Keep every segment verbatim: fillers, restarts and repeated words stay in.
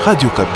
Radio Kapi.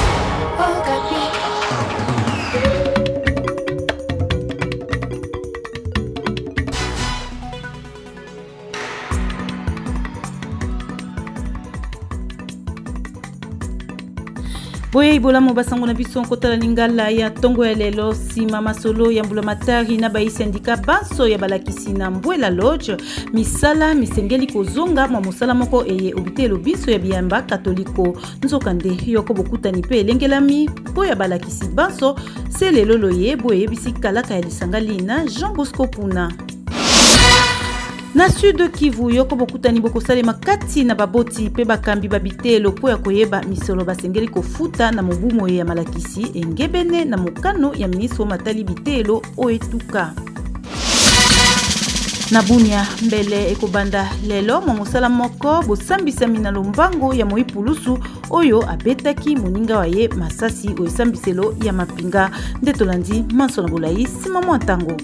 Boye ibola mobasango na biso kotala lingala ya tongo ya lelo sima masolo ya mbula matari na bai sindika banso ya balakisi na Mbwela Lodge misala misengeli kozonga mwa musala moko eye obitelo biso ya biyamba katoliko nzokande yoko bokutani pe elengelami po ya balakisi banso se lelo loye boye bisikalaka ya lisangali na Jean Bosco Puna. Na Sud Kivu yoko bokutani bokosalema kati na baboti pe bakambi babitelo po ya koyeba misolo basengeli kofuta na mobumo ya malakisi engebene na mokano ya ministro Matali Bitelo oetuka. Na Bunia mbele ekobanda lelo mongosala moko bosambisami na lombango ya moipulusu oyo abetaki moninga wa ye masasi oesambiselo ya mapinga ndetolandi manso na bolai sima mwantango.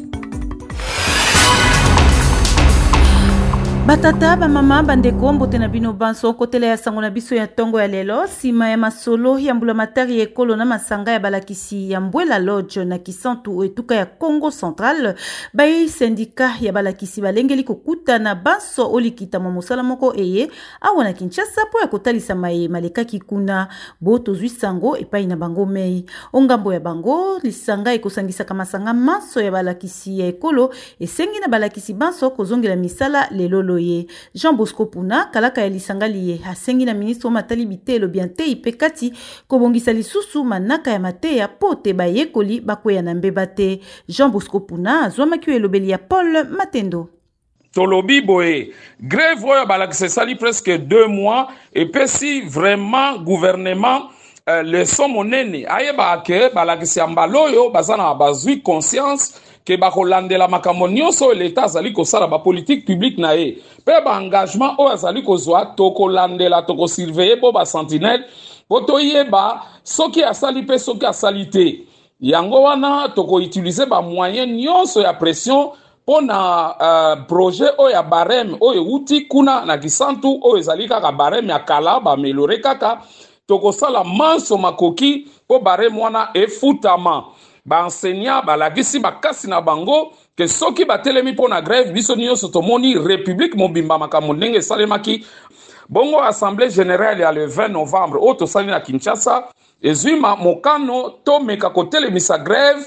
Batata ba mama bandeko mbote na bino banso kotela ya sango na biso ya tongo ya lelo sima ya masolo ya mbula matari ekolo na masanga ya balakisi ya Mbwela Lodge na Kisantu etuka ya Congo Central bai sindika ya balakisi balengeli kokuta na banso olikita mwa mosala moko eye awa na Kinshasa po ya kotalisa mae malekaki kuna boto zwi sango epai na bango mei ongambo ya bango lisanga ekosangisa kamasanga maso ya balakisi ya ekolo esengi na balakisi banso kozongela misala lelo ye. Jean Bosco Puna kalaka ya lisangali ye asengi na ministro Matali Bitelo biante ipekati kobongisa lisusu manaka ya mateya pote bayekoli bakweya na mbebate. Jean Bosco Puna azwamaki elobeli ya Paul Matendo. Tolobi boye, grève oyo balakise sali presque deux mois et puis si vraiment gouvernement euh, le somonene ayeba ake balakise ambaloyo bazana bazui conscience ke bakolandela makambo nyonso l'État azali kosala ba politique publique na ye pe ba engagement o azali kozwa tokolandela tokosurveiller bo ba sentinelle po toyeba soki asali pe soki asali te yango wana toko utiliser ba moyen nyonso ya pression pona uh, projet o ya barème o euti kuna na Kisantu o ezali kaka barème ya kala ba améliorer kaka tokosala manso makoki po barème wana efutama ba enseignant ba lagisi bakasi na bango ke soki batelemi pona grève biso nyonso tomoni république mobimba makambo ndenge salemaki bongo assemblée générale ya le vingt novembre o tosali na Kinshasa ezwima mokano to meka kotelemisa grève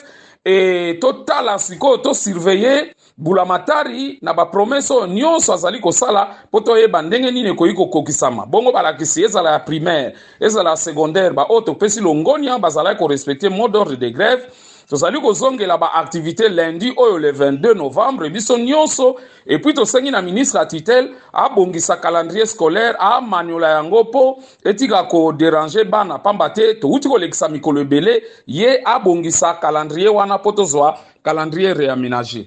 et totala siko to surveiller bulamatari na ba promesse nyonso azali kosala poto yeba ndenge nini koyiko kokisama bongo balakisi ezala ya primaire ezala ya secondaire ba auto pesi longonia bazala ko respecter mot d'ordre de grève tozali kozongela ba activité lundi oyo le vingt-deux novembre biso nyonso et puis tosengi na ministre à tutelle abongisa calendrier scolaire a maniola yango po etika ko déranger bana pamba te to uti ko lekisa mikolo ebele ye abongisa calendrier wana po tozwa calendrier réaménagé.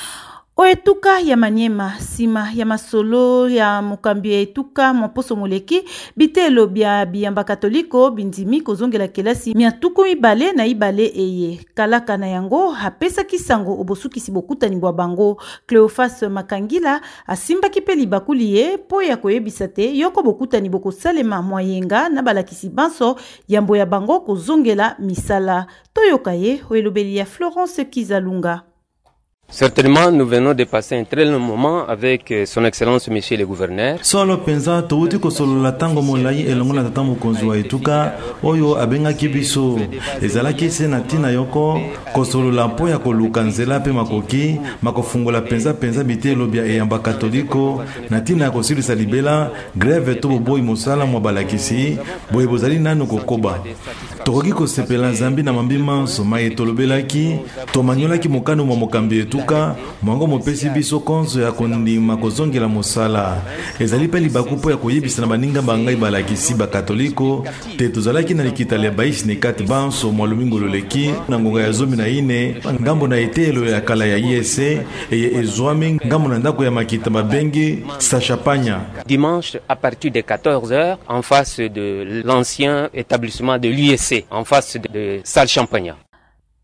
Oetuka ya Manyema sima ya masolo ya mukambi etuka mwaposo moleki bitelo bia biyamba katoliko bindimi kozongela kelasi miatuko ibale na ibale eye kalaka na yango hapesa kisango obosukisi bokutani bwa bango. Cleophas Makangila asimba kipeli bakuli ye po ya koyebisa te yoko bokutani boko salema mwayenga na balakisi banso yambo ya bango kozongela misala toyoka ye oelobeli ya Florence Kizalunga. Certainement, nous venons de passer un très long moment avec son excellence monsieur le gouverneur. Solo penza touti ko solo la tango molai elongo na tatamu konzwa etuka oyo abenga kibiso ezala kise na tina yoko ko solo la po ya ko lukanzela pe makoki makofungola penza penza bitelo bia eyamba katoliko na tina ko silisa libela grève to boy mosala mo balakisi boy bozali nanu kokoba tokoki ko sepela zambi na mambima soma etolobelaki to manyolaki mokano mo mokambi etuka mwango mopesi biso konzo ya kondima kozongela mosala ezali pe libakupo ya koyebisa na baninga bangai balakisi ba katoliko te tozalaki na likita ya baisi ne kat banso mwa lumingo loleki na ngonga ya zomi na ine ngambo na etelo ya kala ya I S E eye ezwami ngambo na ndako ya makita mabengi Sachapanya. Dimanche à partir de quatorze heures en face de l'ancien établissement de l'U S C en face de, de salle Champagne.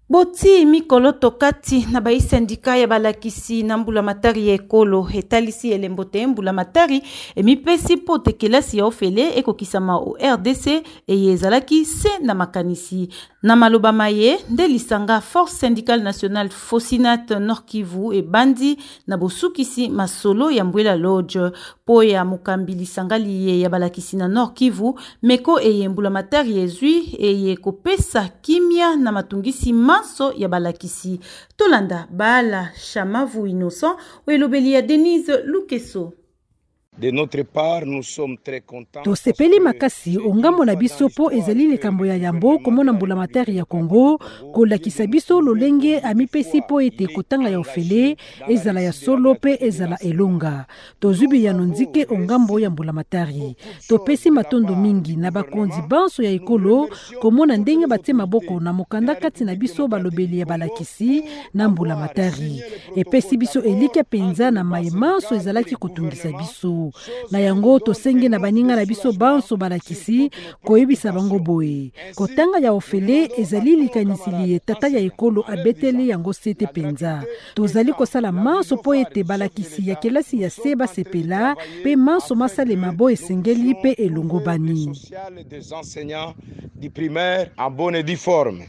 Boti mikolo tokati na bai sindika ya balakisi na mbula matari ya ekolo etalisi elembo te mbula matari emipesi po tekelasi ya ofele ekokisama o R D C eye ezalaki se na makanisi. Na maloba maye nde lisanga Force Syndicale Nationale Fosinat Nord Kivu e bandi na bosukisi masolo ya Mbwela Lodge po ya mukambi lisanga liye ya balakisi na Nord Kivu meko eye mbula matari ezui eye kopesa kimia na matungisi maso ya balakisi. Tolanda bala Chamavu Innocent ou elobeli ya Denise Lukeso. De notre part, nous sommes très contents. To sepeli makasi ongambo na biso po ezali likambo ya yambo komona mbula matari ya Congo kolakisa biso lolenge amipesi po ete kotanga ya ofele ezala ya solo pe ezala elonga. Tozubi ya nonzike ongambo ya mbula matari. Topesi matondo mingi na bakonzi banso ya ekolo komona ndenge bate maboko na mokanda kati na biso balobeli ya balakisi na mbula matari. Epesi biso elike penza na mayemanso ezalaki kotungisa biso. Na yango tosenge na baninga na biso banso balakisi koyebisa bango boye kotanga ya ofele ezali likanisili tata ya ekolo abeteli yango sete penza. Tozali kosala manso po ete balakisi ya kelasi ya seba sepela pe manso masale mabo esengeli pe elongo bani des enseignants du primaire en bonne et due forme.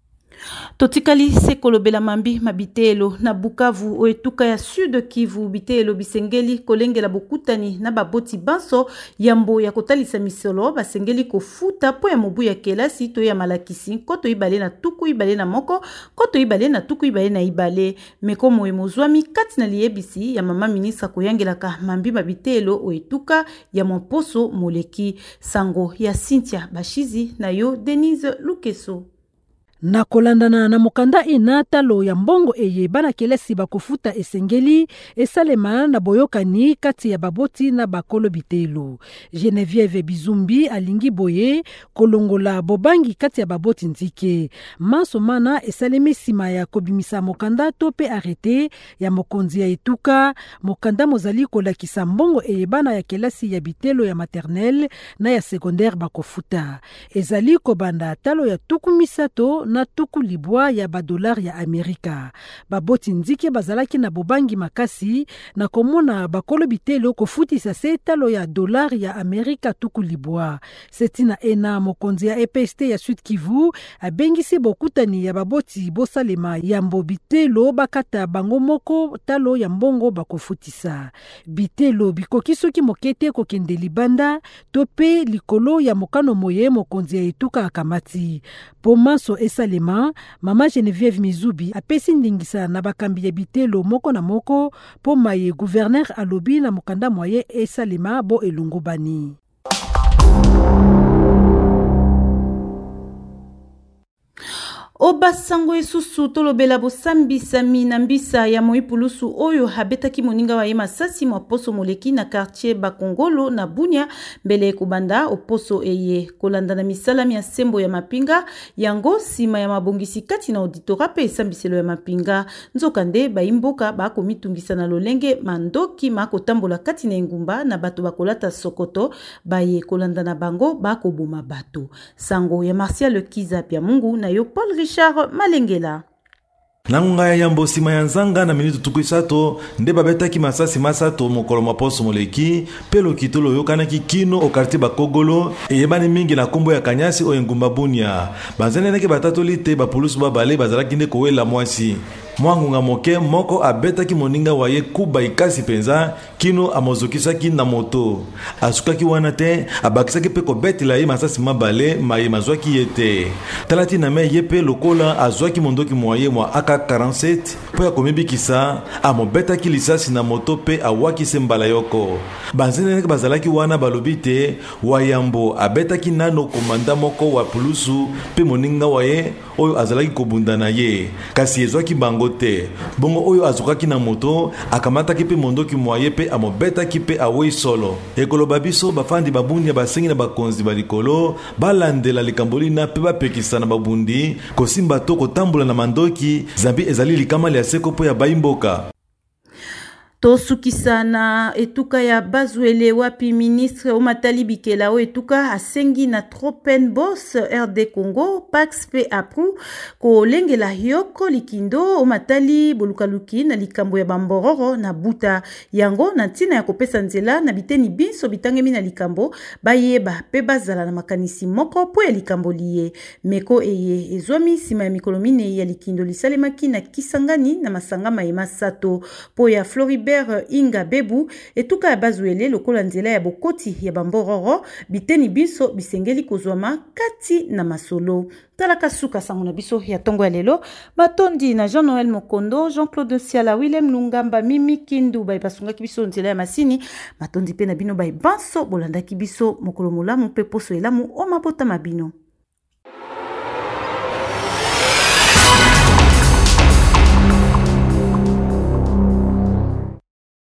Totikali sekolo bela mambi mabitelo na Bukavu oetuka ya Sud Kivu bitelo bisengeli kolengela bokutani na baboti banso yambo ya kotalisa misolo basengeli kofuta po ya mobu ya kelasi to ya malakisi koto ibale na tuku ibale na moko koto ibale na tuku ibale na ibale meko moe mozwami kati na liebisi ya mama ministra koyangelaka mambi mabitelo oetuka ya Mposo Moleki. Sango ya Cynthia Bashizi na yo Denise Lukeso. Na kolandana na mokanda inatalo ya mbongo eye bana kelesi bakofuta esengeli esalema na boyokani kati ya baboti na bakolo bitelo. Geneviève Bizumbi alingi boye kolongola bobangi kati ya baboti nzike. Manso mana esalemi sima ya kobimisa mokanda to pe arete ya mokonzi ya etuka mokanda mozali kolakisa mbongo eye bana ya kelasi ya bitelo ya maternelle na ya secondaire bakofuta. Ezali kobanda talo ya tuku misato na tuku libwa ya badolar ya Amerika. Baboti nzike bazalaki na bobangi makasi na komona bakolo bitelo kofutisa se talo ya dolar ya Amerika tuku libwa. Setina ena mokonzi ya E P S T ya Sud Kivu abengisi bokutani ya baboti bosalema ya mbo bitelo bakata bango moko talo ya mbongo bakofutisa. Bitelo bikokisoki mokete kokende libanda tope likolo ya mokano moye mokonzi ya etuka akamati. Pomanso esalema, mama Geneviève Mizubi apesi ndingisa na bakambi ya bitelo moko na moko po maye gouverneur alobi na mokanda moye esalema bo elongo bani. Oba sango esusu tolobela bosambisa mina mbisa ya moipulusu oyo habetaki moninga wa yema sasi mwa Poso Moleki na quartier Bakongolo na Bunia mbele kubanda oposo eye kolanda na misalami ya sembo ya mapinga yango sima ya mabongisi kati na auditora pe sambiselo ya mapinga nzokande baimboka bako mitungisa na lolenge mandoki mako tambola kati na engumba na bato bakolata sokoto baye kolanda na bango bako boma bato. Sango ya Martial Kiza pia Mungu na yo Paul Richard Malengela. Nangunga ya yambo sima ya nzanga na minutu tukuisato nde babetaki masasi masato mokolo mwa Poso Moleki pelo kitolo yokanaki kino o quartier Bakogolo eyebani mingi na kombo ya Kanyasi o engumba Bunia. Banzeneneke batatoli te bapulusu babale bazalaki nde kowela mwasi. Mwangunga moke moko abetaki moninga waye kuba ikasi penza kino amozokisaki na moto. Asukaki wana te abakisaki pe kobetela ye masasi mabale maye mazwaki yete. Talati na me yepe lokola azwaki mondoki moye mwa A K quarante-sept po ya komibikisa amobetaki lisasi na moto pe awaki sembala yoko. Banzeneneke bazalaki wana balobite wayambo abetaki nano komanda moko wa pulusu pe moninga waye oyo azalaki kobunda na ye. Kasi ezwaki bango te. Bongo oyo azokaki na moto akamataki pe mondoki moye pe amobetaki pe awei solo. Ekolo babiso bafandi babundi basengi na bakonzi balikolo balandela likamboli na pe bapekisa na babundi kosimba to kotambola na mandoki zambi ezali likama ya seko po ya baimboka. tosukisana etuka ya Bazwele wapi ministre Omatali Bikelao etuka asengi na Tropenbos R D Congo Pax P apru ko lengela yoko likindo Omatali bolukaluki na likambo ya bambororo na buta yango na ntina ya kopesa nzela na biteni biso bitangemi na likambo bayeba pe bazala na makanisi moko po ya likambo liye meko eye ezwami sima ya mikolo mine ya likindo lisalemaki na Kisangani na masanga mayema sato po ya Floribert Inga Bebu etuka ya Bazwele lokola nzela ya bokoti ya bambororo biteni biso bisengeli kozwama kati na masolo talaka suka sango na biso ya tongo ya lelo batondi na Jean-Noël Mokondo Jean-Claude Siala Willem Lungamba Mimi Kindu bai basungaki biso nzela ya masini batondi pe na bino bai banso bolandaki biso mokolo molamu pe poso elamu o mabota mabino.